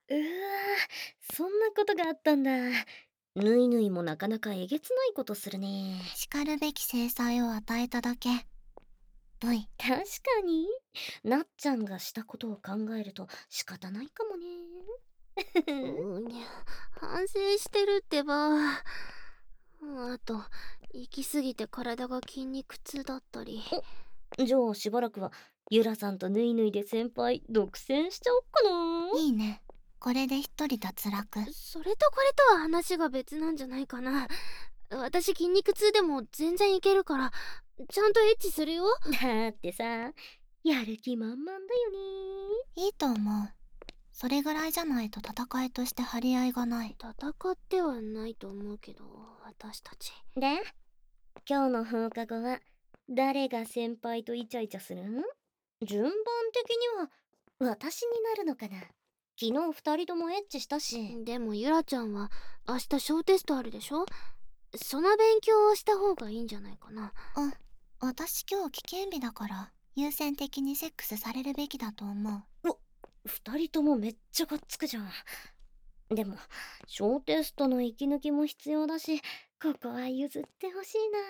うわそんなことがあったんだ。ぬいぬいもなかなかえげつないことするね。 叱るべき制裁を与えただけ。V。 確かに、なっちゃんがしたことを考えると仕方ないかもね。 にゃ、反省してるってば。あと、行き過ぎて体が筋肉痛だったり。 じゃあしばらくはゆらさんとぬいぬいで先輩独占しちゃおっかな。 いいね。これで一人脱落。 それとこれとは話が別なんじゃないかな。私筋肉痛でも全然いけるから、ちゃんとエッチするよ。 だってさ、やる気満々だよね。 いいと思う。それぐらいじゃないと戦いとして張り合いがない。 戦ってはないと思うけど、私たち。 で、今日の放課後は誰が先輩とイチャイチャするん？順番的には私になるのかな。昨日二人ともエッチしたし。 でもゆらちゃんは明日小テストあるでしょ。その勉強をした方がいいんじゃないかな。 私今日危険日だから優先的にセックスされるべきだと思う。 二人ともめっちゃがっつくじゃん。でも小テストの息抜きも必要だし、ここは譲ってほしいな。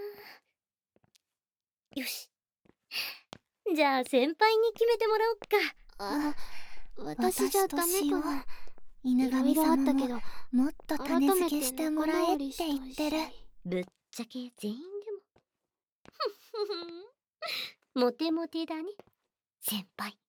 よし、じゃあ先輩に決めてもらおっか。 あ、私じゃダメかな。 犬神いろいろあ様もったけど、 もっと改種付めてけしても仲らえって直りしたいし。 言ってる。 ぶっちゃけ全員でも。モテモテだね、先輩。